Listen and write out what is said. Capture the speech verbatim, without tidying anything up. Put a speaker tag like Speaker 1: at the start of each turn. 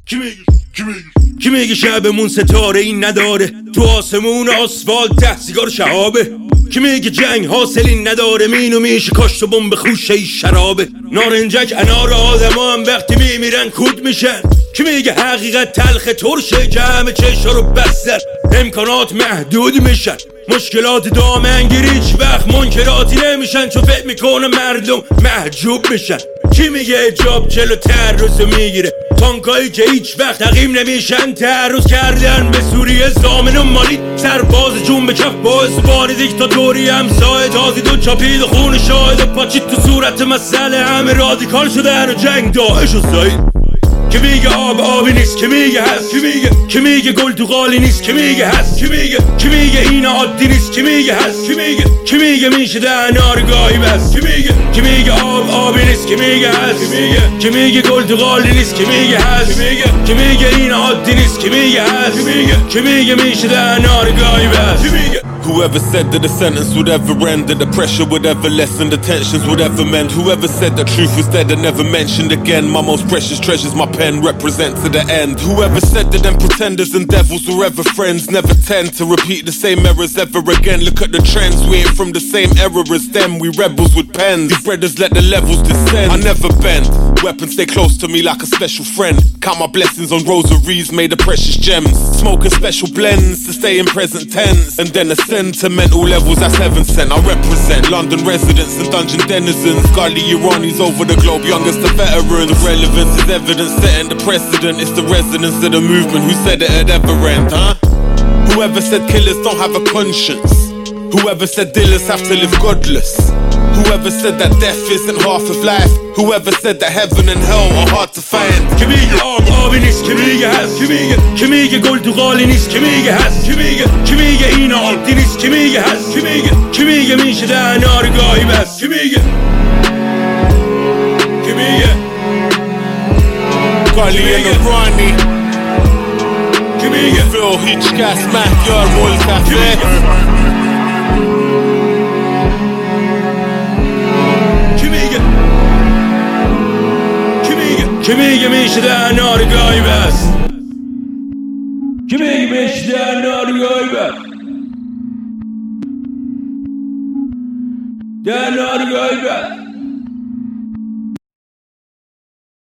Speaker 1: کی میگه کی میگه کی میگه شبمون ستاره این نداره، تو آسمون آسفالت ده سیگار شهابه. کی میگه جنگ حاصلی نداره، مینو میشه کاشت و بمب خوشه ای شرابه. نارنجک انار آدما هم وقتی میمیرن کود میشن. کی میگه حقیقت تلخ ترشه که همه چشا رو بستن، امکانات محدود میشن، مشکلات دامنگیری هیچ وقت منکراتی نمیشن، چون فکر میکنه مردم محجوب میشن. کی میگه اجاب جلو تعرضو میگیره، تانکایی که هیچ وقت تقیم نمیشن تعرض کردن به سوریه زامن و مالی، سرباز جون به کف باعث بانی دیکتاتوری همسایه تازی دو چاپید و خون شاهد و پاچید تو صورت مسئله همه رادیکال شدن و جنگ داعش و سایید. کی میگه آب آبی نیست، کی میگه هست، کی میگه کی میگه گل تو قالی نیست، کی میگه هست، کی میگه کی میگه این عادی نیست، کی میگه هست، کی میگه کی میگه میشه دهنار گاهی بس، کی میگه کی میگه آب آبی نیست، کی میگه هست، کی میگه کی میگه گل تو قالی نیست، کی میگه هست، کی میگه کی میگه این عادی نیست، کی میگه هست، کی میگه کی میگه میشه دهنار گاهی بس، کی میگه.
Speaker 2: Whoever said that the sentence would ever end, that the pressure would ever lessen, the tensions would ever mend. Whoever said that truth was dead and never mentioned again. My most precious treasures my pen represent to the end. Whoever said that them pretenders and devils were ever friends never tend to repeat the same errors ever again. Look at the trends, we ain't from the same era as them. We rebels with pens, these brothers let the levels descend. I never bend, weapons stay close to me like a special friend. Count my blessings on rosaries made of precious gems. Smoking special blends to stay in present tense, and then ascend to mental levels that's heaven sent. I represent London residents and dungeon denizens, godly Iranis over the globe, youngest to veterans. The relevance is evidence, setting the precedent. It's the resonance of the movement who said it had ever end, huh? Whoever said killers don't have a conscience, whoever said dealers have to live godless, whoever said that death isn't half of life, whoever said that heaven and hell are hard to find.
Speaker 1: کی میگه آب آبی نیست، کی میگه هست، کی میگه کی میگه گل تو قالی نیست، کی میگه هست، کی میگه کی میگه این عادی نیست، کی میگه هست، کی میگه کی میگه میشه دهنار گاهی بس، کی میگه کی میگه
Speaker 2: قالی نورانی
Speaker 1: کی میگه
Speaker 2: فیل هیچ کس مهیار ملتفه.
Speaker 1: کی میگه میشه دهنار گاهی بس، کی میگه میشه دهنار گاهی بس، دهنار گاهی بس.